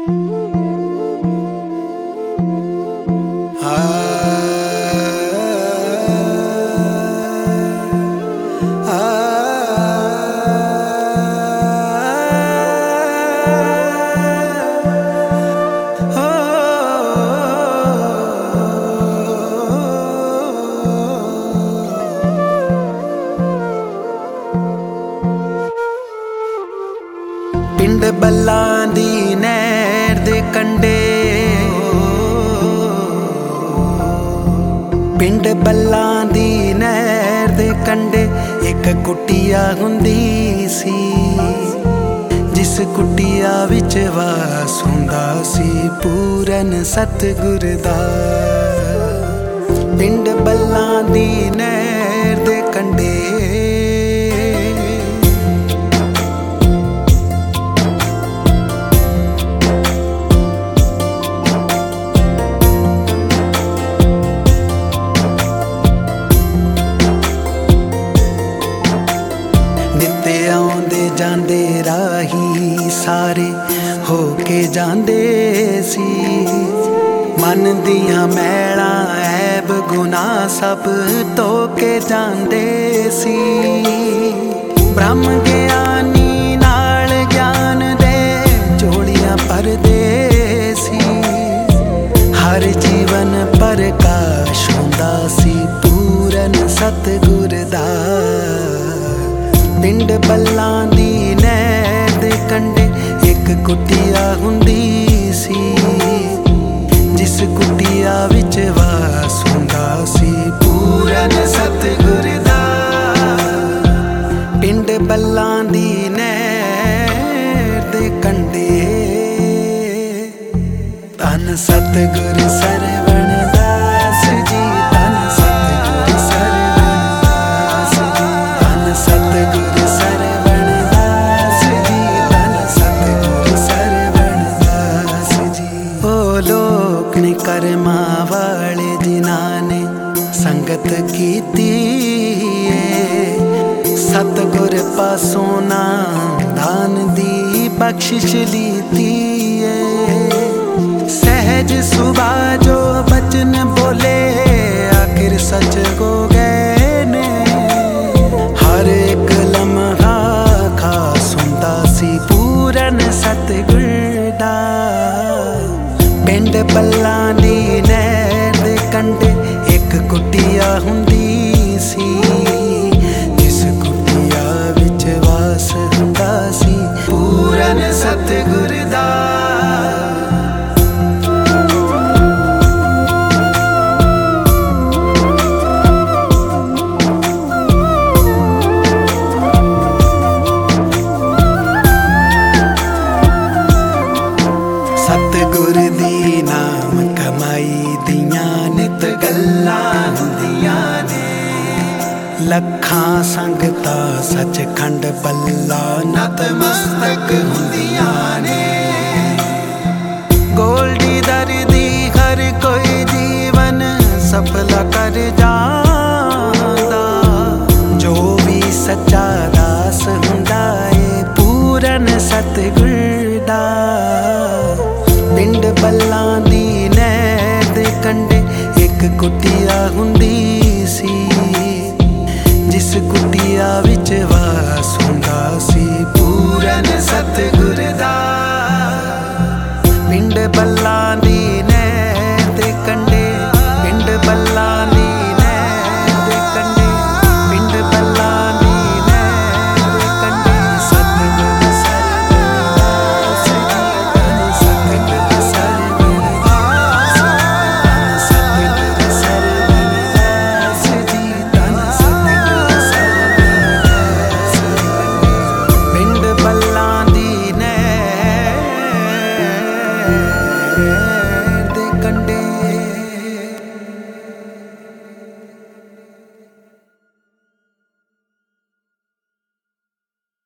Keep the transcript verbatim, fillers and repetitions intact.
पिंड बल्लां दी नहर दे कंढे, पिंड बल्लां दी नहर दे कंढे एक कुटिया हुंदी सी, जिस कुटिया विच वास हुंदा सी पूरन सतगुर दा। पिंड बल्लां दी नहर दे कंढे जांदे राही सारे हो के जांदे सी, मन दियां मैलां ऐब गुनाह सब धो के जांदे सी। ब्रह्म ज्ञानी नाल ज्ञान दे झोलियां भरदे सी, हर जीवन प्रकाश हुंदा सी पूरन सतगुर दा। पिंड बल्लां दी नहर दे कंढे एक कुटिया हुंदी सी, जिस कुटिया विच वास हुंदा सी पूरन सतगुर दा। पिंड बल्लां दी नहर दे कंढे धन सतगुर सरवण दास जी, धन सतगुर सरवण दास जी, धन सतगुर कर्मा वाले जिन्हां ने संगत कीती है, सतगुर पासों नाम दान दी बख्शिश लीती है। सहज सुभा जो बचन बोले आखिर सच हो गए ने, हर एक लम्हा खास हुंदा सी पूरन सतगुर दा। पिंड बल्लां दी नहर दे कंढे एक कुटिया हुंदी सी, जिस कुटिया विच वास हुंदा सी पूरन सतगुर दा। सतगुर दी नाम कमाई दियां नित गल्लां हुंदियां ने, लखां संगतां सचखंड बल्ला नतमस्तक हुंदियां ने। गोल्डी दरदी हर कोई जीवन सफला कर जांदा, जो भी सच्चा दास हुंदा है पूरन सतगुर दा। पिंड बल्लां दी नहर दे कंढे एक कुटिया हुंदी सी, जिस कुटिया विच वास हुंदा सी पूरन सतगुर दा। पिंड बल्लां दी नहर दे कंढे, पिंड बल्लां दी नहर दे कंढे, पिंड बल्लां दी नहर दे कंढे सतगुर सरवण दास जी, सतगुर सरवण दास, सतगुर सरवण दास जी, धन सतगुर सरवण दास जी। पिंड बल्लां दी नहर